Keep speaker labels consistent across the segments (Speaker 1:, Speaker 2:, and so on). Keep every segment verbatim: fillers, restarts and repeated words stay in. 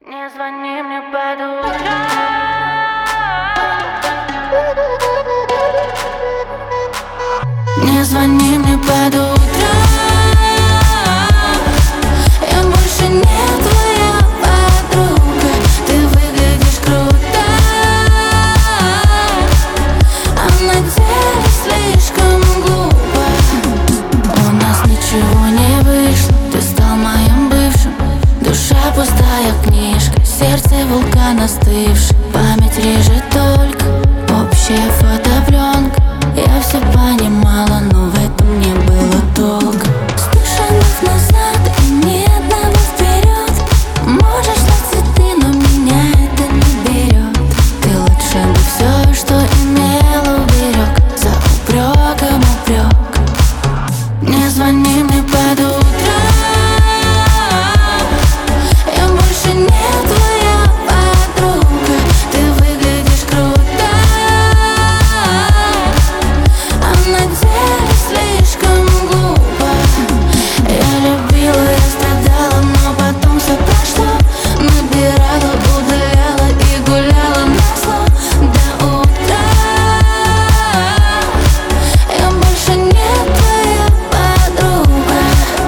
Speaker 1: Не звони мне под утро. Не звони мне под утро. Я больше не твоя подруга. Ты выглядишь круто, а на деле слишком глупо. У нас ничего не вышло, ты стал моим бывшим. Душа пустая книжка, сердце вулкан остывший. Память режет только общая фотопленка. Я все понимала, но в этом не было толка. Сто шагов назад и ни одного вперед. Можешь слать цветы, но меня это не берет. Ты лучше бы все, что имела, уберег. За упреком упрек. Не звони мне под утро. Я больше не твоя подруга. Ты выглядишь круто, а на деле слишком глупо. Я любила, я страдала, но потом все прошло. Набирала, удаляла и гуляла назло до утра. Я больше не твоя подруга.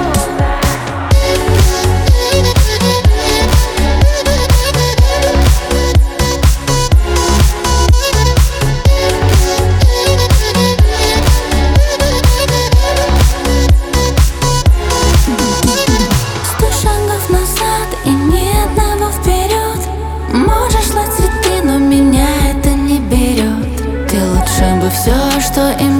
Speaker 1: Сто шагов назад и ни одного вперед. Можешь слать цветы, но меня это не берет. Ты лучше бы все, что имела.